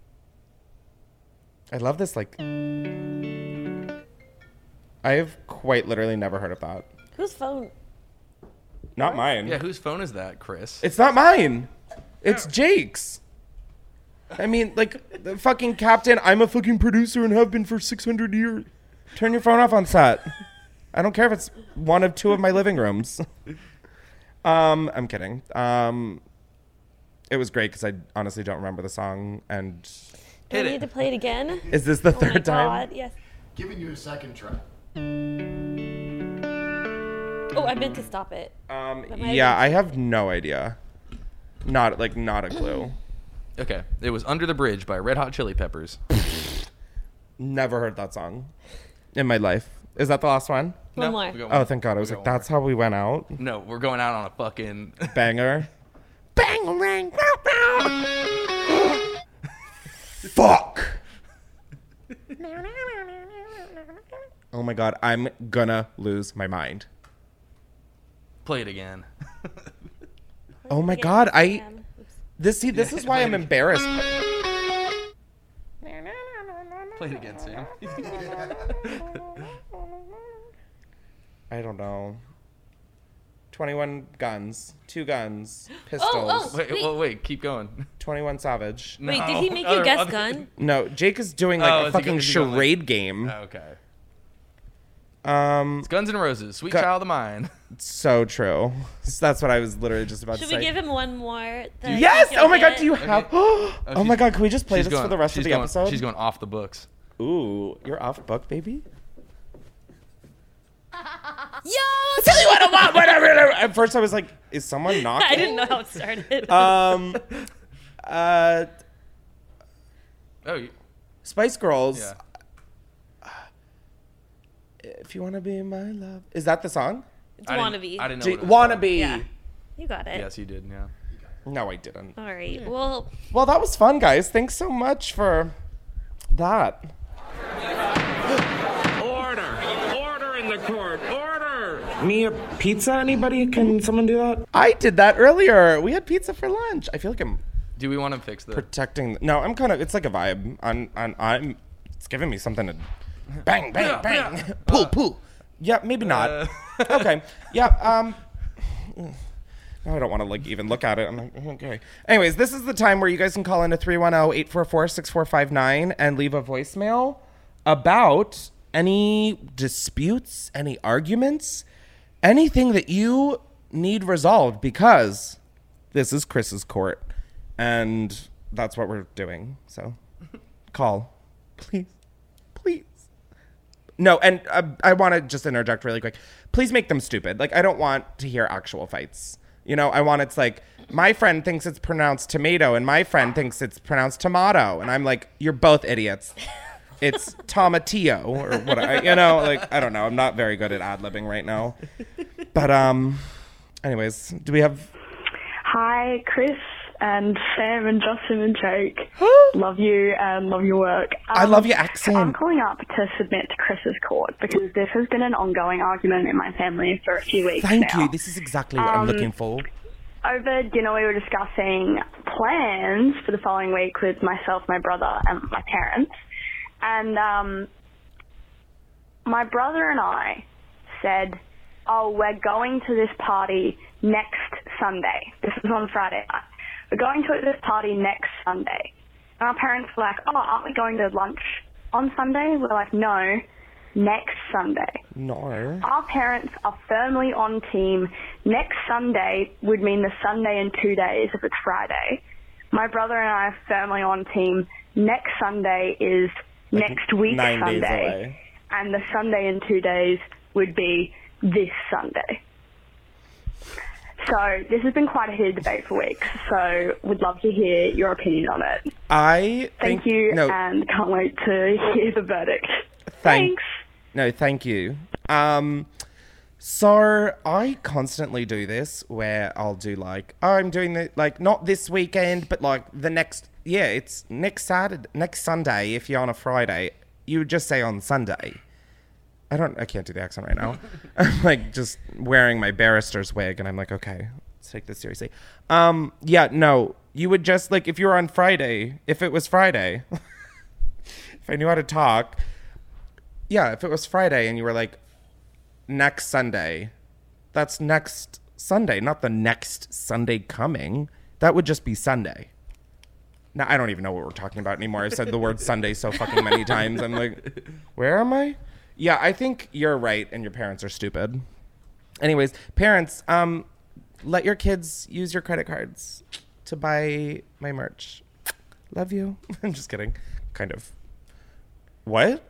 S11: I love this, like, I have quite literally never heard of that.
S13: Whose phone?
S11: Not mine.
S12: Yeah, whose phone is that, Chris?
S11: It's not mine. It's Jake's. I mean, like, the fucking captain, I'm a fucking producer and have been for 600 years. Turn your phone off on set. I don't care if it's one of two of my living rooms. I'm kidding. It was great because I honestly don't remember the song. And
S13: do I need to play it again?
S11: Is this the third time?
S13: God, yes.
S14: Giving you a second try.
S13: Oh, I meant to stop it.
S11: Yeah, I have no idea. Not a clue.
S12: Okay, it was Under the Bridge by Red Hot Chili Peppers.
S11: Never heard that song in my life. Is that the last one?
S13: One more.
S11: Oh, thank God. I was like, that's how we went out?
S12: No, we're going out on a fucking...
S11: Banger. Bang-a-rang. Fuck. Oh my God, I'm gonna lose my mind.
S12: Play it again.
S11: Oh my God, this is why I'm embarrassed.
S12: Play it again, Sam.
S11: I don't know. 21 guns, 2 guns, pistols.
S12: Wait, keep going.
S11: 21 Savage.
S13: Wait, did he make you guess gun?
S11: No, Jake is doing like a fucking charade game.
S12: Okay. It's Guns N' Roses, Sweet Child of Mine.
S11: So true. That's what I was literally just about to say.
S13: Should we give him one more?
S11: Yes! Oh my God, do you have... Oh my God, can we just play this for the rest of the episode?
S12: She's going off the books.
S11: Ooh, you're off book, baby?
S13: Yo!
S11: Tell you what I want, whatever. At first I was like, is someone knocking?
S13: I didn't know how it started.
S11: Spice Girls.
S12: Yeah.
S11: If you want to be my love. Is that the song?
S13: It's Wannabe.
S12: I didn't know
S11: Wannabe.
S13: Yeah. You got it.
S12: Yes, you did, yeah.
S11: No, I didn't.
S13: All right. Yeah. Well,
S11: that was fun, guys. Thanks so much for that.
S16: Order in the court. Order.
S11: Me a pizza? Anybody? Can someone do that? I did that earlier. We had pizza for lunch. I feel like I'm...
S12: Do we want to fix that?
S11: Protecting... No, I'm kind of... It's like a vibe. It's giving me something to... Bang, bang, bang. Pull. Yeah, maybe not. Okay. Yeah, now I don't want to like even look at it. I'm like, okay. Anyways, this is the time where you guys can call in to 310-844-6459 and leave a voicemail about any disputes, any arguments, anything that you need resolved, because this is Chris's court and that's what we're doing. So call, please. No, and I want to just interject really quick. Please make them stupid. Like, I don't want to hear actual fights. You know, I want it's like, my friend thinks it's pronounced tomato and my friend thinks it's pronounced tomato. And I'm like, you're both idiots. It's tomatillo or what, you know, like, I don't know. I'm not very good at ad-libbing right now. But, anyways, do we have...
S17: Hi, Chris and Sam and Justin and Jake. Love you and love your work.
S11: I love your accent.
S17: I'm calling up to submit to Chris's court because this has been an ongoing argument in my family for a few weeks
S11: Thank
S17: now.
S11: you. This is exactly what I'm looking for.
S17: Over dinner, we were discussing plans for the following week with myself, my brother, and my parents. And my brother and I said, oh, we're going to this party next Sunday. This was on Friday night. We're going to this party next Sunday. And our parents were like, oh, aren't we going to lunch on Sunday? We're like, no, next Sunday.
S11: No.
S17: Our parents are firmly on team. Next Sunday would mean the Sunday in 2 days if it's Friday. My brother and I are firmly on team. Next Sunday is like next week
S11: 9
S17: Sunday.
S11: days away.
S17: And the Sunday in 2 days would be this Sunday. So this has been quite a heated debate for weeks, so would love to hear your opinion on it. Thank you, and can't wait to hear the verdict. Thanks.
S11: No, thank you. So I constantly do this where I'll do like, oh, I'm doing the, like, not this weekend, but like the next, it's next Sunday. If you're on a Friday, you would just say on Sunday. I can't do the accent right now. I'm like just wearing my barrister's wig and I'm like, okay, let's take this seriously. No, you would just like, if you were on Friday, if it was Friday, if I knew how to talk. Yeah. If it was Friday and you were like next Sunday, that's next Sunday, not the next Sunday coming. That would just be Sunday. Now, I don't even know what we're talking about anymore. I've said the word Sunday so fucking many times. I'm like, where am I? Yeah, I think you're right and your parents are stupid. Anyways, parents, let your kids use your credit cards to buy my merch. Love you. I'm just kidding. Kind of. What?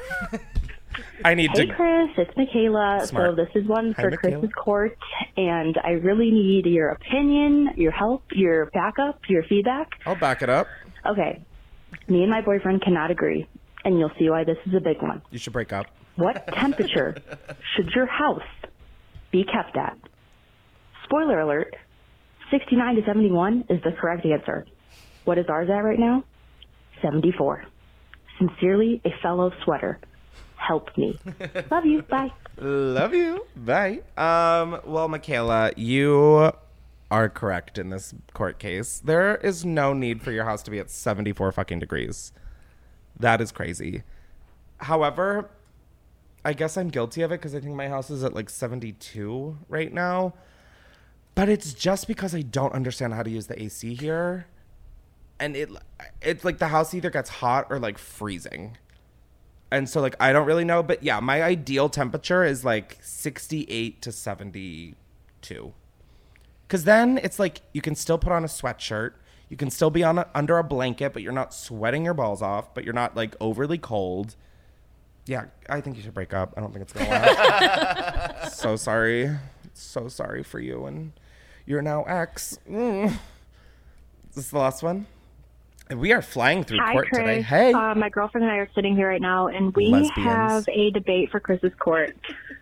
S11: I need
S18: Hey,
S11: to...
S18: Chris, it's Michaela.
S11: Smart.
S18: So this is one
S11: Hi,
S18: for
S11: Michaela.
S18: Chris's court, and I really need your opinion, your help, your backup, your feedback.
S11: I'll back it up.
S18: Okay. Me and my boyfriend cannot agree, and you'll see why this is a big one.
S11: You should break up.
S18: What temperature should your house be kept at? Spoiler alert, 69 to 71 is the correct answer. What is ours at right now? 74. Sincerely, a fellow sweater. Help me. Love you. Bye.
S11: Love you. Bye. Well, Michaela, you are correct in this court case. There is no need for your house to be at 74 fucking degrees. That is crazy. However, I guess I'm guilty of it because I think my house is at like 72 right now. But it's just because I don't understand how to use the AC here. And it's like the house either gets hot or like freezing. And so like I don't really know. But yeah, my ideal temperature is like 68 to 72. Because then it's like you can still put on a sweatshirt. You can still be under a blanket, but you're not sweating your balls off. But you're not like overly cold. Yeah, I think you should break up. I don't think it's going to last. So sorry. So sorry for you and your now ex. Is this the last one? And we are flying through court
S19: Chris.
S11: today. Hey.
S19: My girlfriend and I are sitting here right now, and we
S11: Lesbians.
S19: have a debate for Chris's court.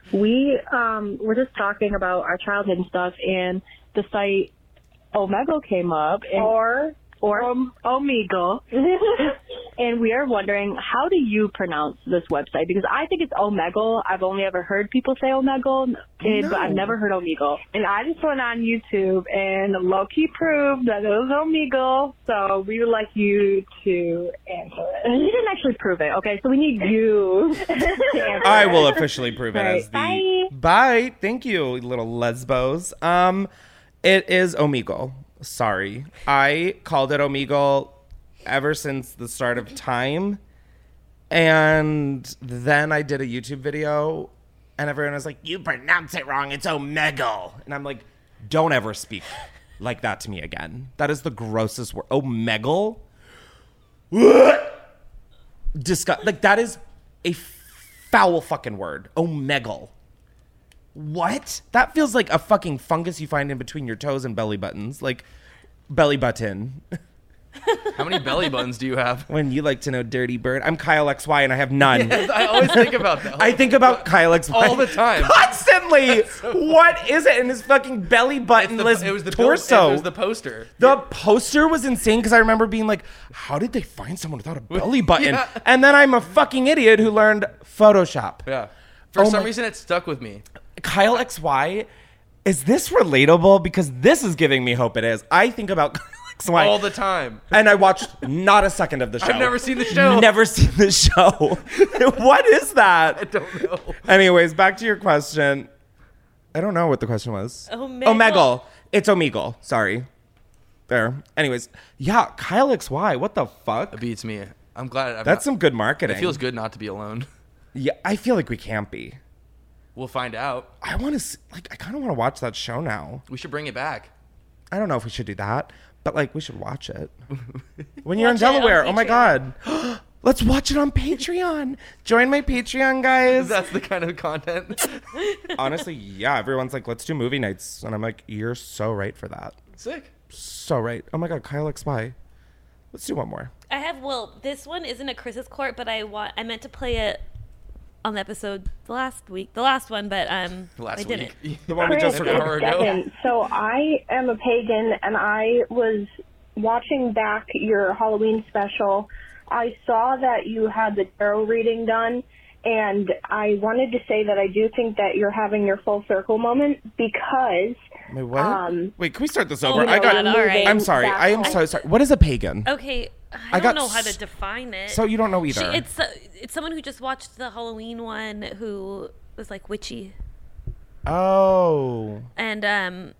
S19: We're just talking about our childhood and stuff, and the site Omegle came up. Or Omegle. And we are wondering, how do you pronounce this website? Because I think it's Omegle. I've only ever heard people say Omegle, but I've never heard Omegle. And I just went on YouTube and low-key proved that it was Omegle, so we would like you to answer it. You didn't actually prove it, okay? So we need you to answer
S11: I
S19: it.
S11: will officially prove it
S19: All right,
S11: as the... Bye. Thank you, little lesbos. It is Omegle. Sorry. I called it Omegle ever since the start of time. And then I did a YouTube video and everyone was like, you pronounce it wrong. It's Omegle. And I'm like, don't ever speak like that to me again. That is the grossest word. Omegle? Disgust. Like that is a foul fucking word. Omegle. What? That feels like a fucking fungus you find in between your toes and belly buttons. Like, belly button.
S12: How many belly buttons do you have?
S11: When you like to know, dirty bird. I'm Kyle XY and I have none.
S12: Yes, I always think about that.
S11: I think about Kyle XY
S12: all the time.
S11: Constantly. What is it in his fucking belly buttonless
S12: It was the
S11: torso?
S12: It was the poster.
S11: The poster was insane because I remember being like, how did they find someone without a belly button?
S12: Yeah.
S11: And then I'm a fucking idiot who learned Photoshop.
S12: Yeah. For some reason, it stuck with me.
S11: Kyle XY, is this relatable? Because this is giving me hope it is. I think about Kyle XY
S12: All the time.
S11: And I watched not a second of the show.
S12: I've never seen the show.
S11: Never seen the show. What is that?
S12: I don't know.
S11: Anyways, back to your question. I don't know what the question was. Omegle. It's Omegle. Sorry. There. Anyways, yeah, Kyle XY. What the fuck?
S12: It beats me. I'm glad.
S11: That's some good marketing.
S12: It feels good not to be alone.
S11: Yeah, I feel like we can't be.
S12: We'll find out.
S11: I want to, I kind of want to watch that show now.
S12: We should bring it back.
S11: I don't know if we should do that, but like we should watch it. When you're in Delaware, oh my God. Let's watch it on Patreon. Join my Patreon, guys.
S12: That's the kind of content.
S11: Honestly, yeah. Everyone's like, let's do movie nights. And I'm like, you're so right for that.
S12: Sick.
S11: So right. Oh my God, Kyle XY. Let's do one more.
S13: I have, this one isn't a Chris's court, but I meant to play it on the episode the last one, but I didn't.
S11: The one we just recorded.
S19: So I am a pagan, and I was watching back your Halloween special. I saw that you had the tarot reading done, and I wanted to say that I do think that you're having your full circle moment because...
S11: Wait, what? Wait, can we start this over?
S13: All right.
S11: I'm sorry. I am so sorry. What is a pagan?
S13: Okay, I don't know how to define it.
S11: So you don't know either.
S13: It's someone who just watched the Halloween one who was like witchy.
S11: Oh.
S13: And
S11: Oh,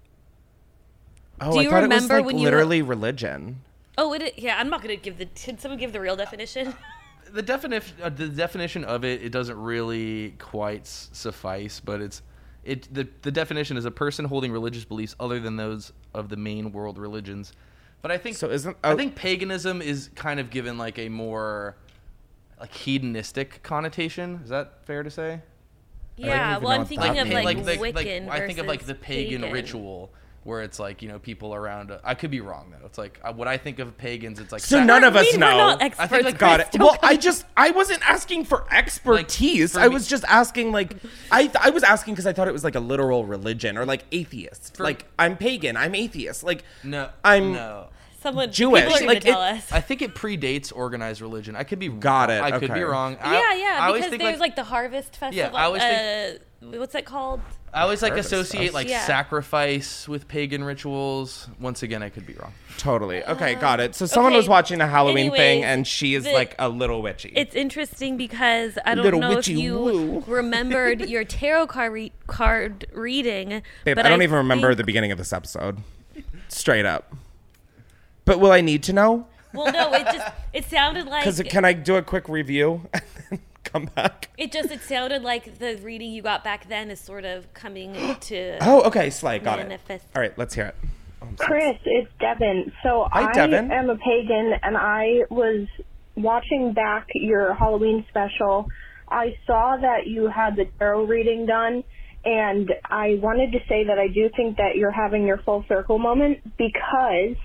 S13: do you
S11: I thought
S13: remember
S11: it was like
S13: when
S11: literally religion.
S13: Oh, yeah. I'm not gonna give Did someone give the real definition?
S12: The definition of it doesn't really quite suffice, but the definition is a person holding religious beliefs other than those of the main world religions. But I think I think paganism is kind of given like a more like hedonistic connotation. Is that fair to say?
S13: Yeah, well, I'm thinking of like Wiccan
S12: I think of like the
S13: pagan
S12: ritual. Where it's like, you know, people around. I could be wrong though. It's like what I think of pagans. It's like
S11: so none of us know.
S13: We're not experts.
S12: I think like
S11: got it. Well, I wasn't asking for expertise. I was just asking like I was asking because I thought it was like a literal religion or like atheist. Like I'm pagan. I'm atheist. Like I'm
S13: someone
S11: Jewish.
S13: Like tell us.
S12: I think it predates organized religion. I could be
S11: got it.
S12: I could be wrong.
S13: Because there's like the Harvest Festival.
S12: Yeah, I always think.
S13: What's that called?
S12: I always like associate like sacrifice with pagan rituals. Once again, I could be wrong.
S11: Totally. Okay, got it. So someone was watching a Halloween thing, and she is like a little witchy.
S13: It's interesting because I don't know if you remembered your tarot card reading.
S11: Babe, I don't even remember the beginning of this episode. Straight up. But will I need to know?
S13: Well, no. It sounded like.
S11: Because can I do a quick review? Come back.
S13: It sounded like the reading you got back then is sort of coming to.
S11: Oh, okay, Slay, got it. All right, let's hear it.
S19: Chris, it's Devin. So
S11: Hi, Devin.
S19: I am a pagan, and I was watching back your Halloween special. I saw that you had the tarot reading done, and I wanted to say that I do think that you're having your full circle moment because,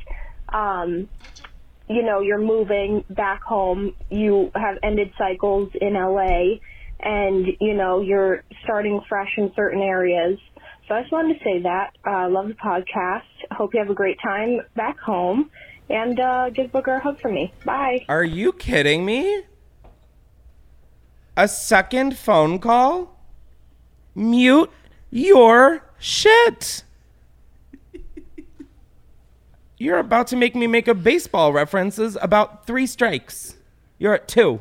S19: you know, you're moving back home, you have ended cycles in LA, and, you know, you're starting fresh in certain areas. So I just wanted to say that. Love the podcast. Hope you have a great time back home. And give Booker a hug for me. Bye.
S11: Are you kidding me? A second phone call? Mute your shit. You're about to make me make a baseball references about 3 strikes. You're at 2.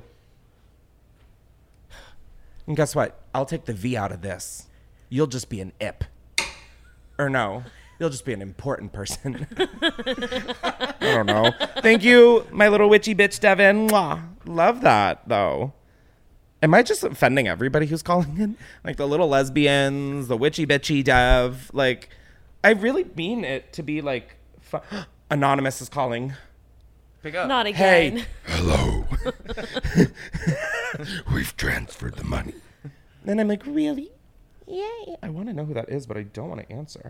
S11: And guess what? I'll take the V out of this. You'll just be an ip. Or no, you'll just be an important person. I don't know. Thank you, my little witchy bitch, Devin. Mwah. Love that, though. Am I just offending everybody who's calling in? Like the little lesbians, the witchy bitchy Dev. Like, I really mean it to be like... Anonymous is calling.
S12: Pick up.
S13: Not again.
S11: Hey.
S20: Hello. We've transferred the money.
S11: Then I'm like, really? Yay. I want to know who that is, but I don't want to answer.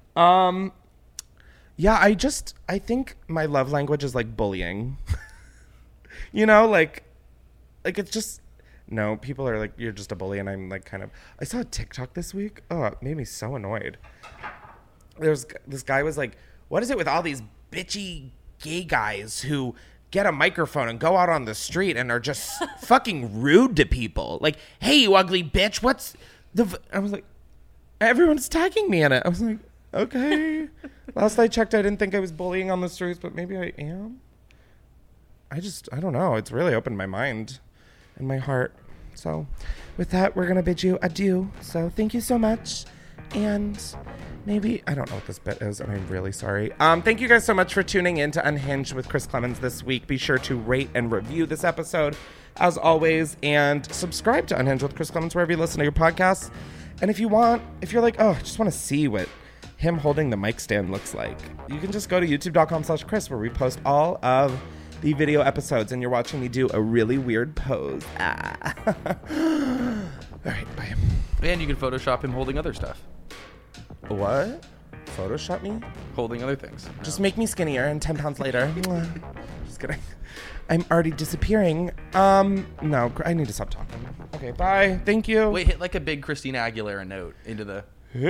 S11: Yeah, I think my love language is like bullying. You know, like it's just, no, people are like, you're just a bully. And I'm like I saw a TikTok this week. Oh, it made me so annoyed. This guy was like, what is it with all these bitchy gay guys who get a microphone and go out on the street and are just fucking rude to people? Like, hey, you ugly bitch, what's the... I was like, everyone's tagging me in it. I was like, okay. Last I checked, I didn't think I was bullying on the streets, but maybe I am. I don't know. It's really opened my mind and my heart. So with that, we're going to bid you adieu. So thank you so much. And maybe, I don't know what this bit is, and I'm really sorry. Thank you guys so much for tuning in to Unhinged with Chris Clemens this week. Be sure to rate and review this episode, as always, and subscribe to Unhinged with Chris Clemens wherever you listen to your podcasts. And if you're like, oh, I just want to see what him holding the mic stand looks like, you can just go to youtube.com/Chris, where we post all of the video episodes, and you're watching me do a really weird pose. All right, bye.
S12: And you can Photoshop him holding other stuff.
S11: What? Photoshop me?
S12: Holding other things.
S11: Just make me skinnier and 10 pounds later. Just kidding. I'm already disappearing. No, I need to stop talking. Okay, bye. Thank you.
S12: Wait, hit like a big Christina Aguilera note into the...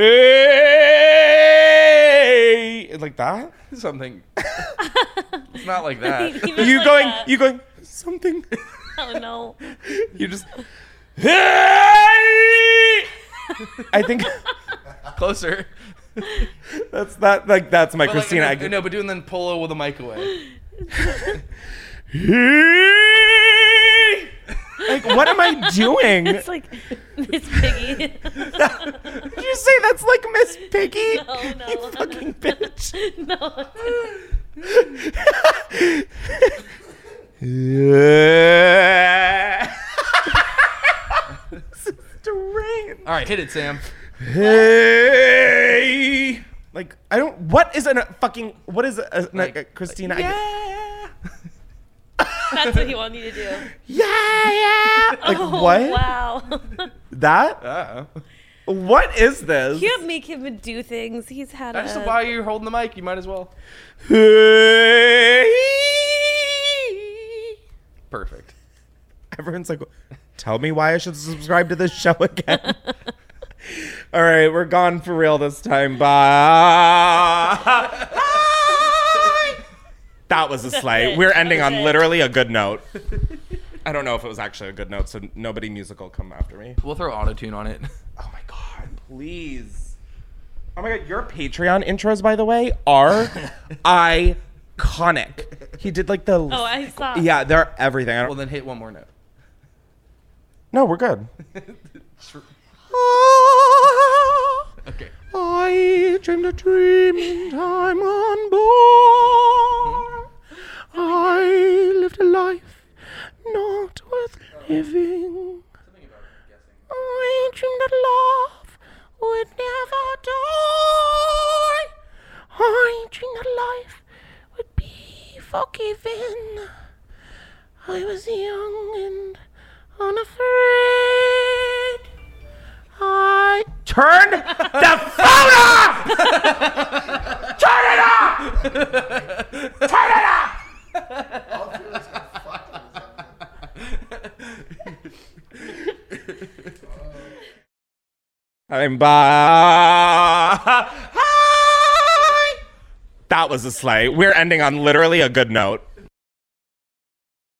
S11: Hey! Like that?
S12: Something. It's not like that.
S11: You going, something.
S13: Oh, no.
S11: You just... Hey! I think...
S12: Closer.
S11: That's my Christina Aguilera.
S12: No, but doing then polo with the mic away.
S11: Like What am I doing?
S13: It's like Miss Piggy.
S11: Did you say that's like Miss Piggy?
S13: No.
S11: You fucking bitch.
S13: No.
S11: This is deranged.
S12: All right, hit it, Sam.
S11: Hey. Like, I don't. What is Christina?
S12: Yeah.
S13: That's what he wanted you to do.
S11: Yeah. Like, what?
S13: Wow.
S11: That? What is this?
S13: You can't make him do things. He's had
S12: That's why you're holding the mic. You might as well. Perfect.
S11: Everyone's like, tell me why I should subscribe to this show again. All right, we're gone for real this time. Bye. That was a slay. We're ending on literally a good note. I don't know if it was actually a good note, so nobody musical come after me.
S12: We'll throw auto-tune on it.
S11: Oh my God, please. Oh my God, your Patreon intros, by the way, are iconic. He did like the...
S13: Oh, I saw.
S11: Yeah, they're everything.
S12: Well, then hit one more note.
S11: No, we're good.
S12: Okay.
S11: I dreamed a dream in time on board. I lived a life not worth living. I dreamed that love would never die. I dreamed that life would be forgiven. I was young and unafraid. I turn the phone off! Turn it off! Turn it off! I'm bye. Hi! That was a slay. We're ending on literally a good note.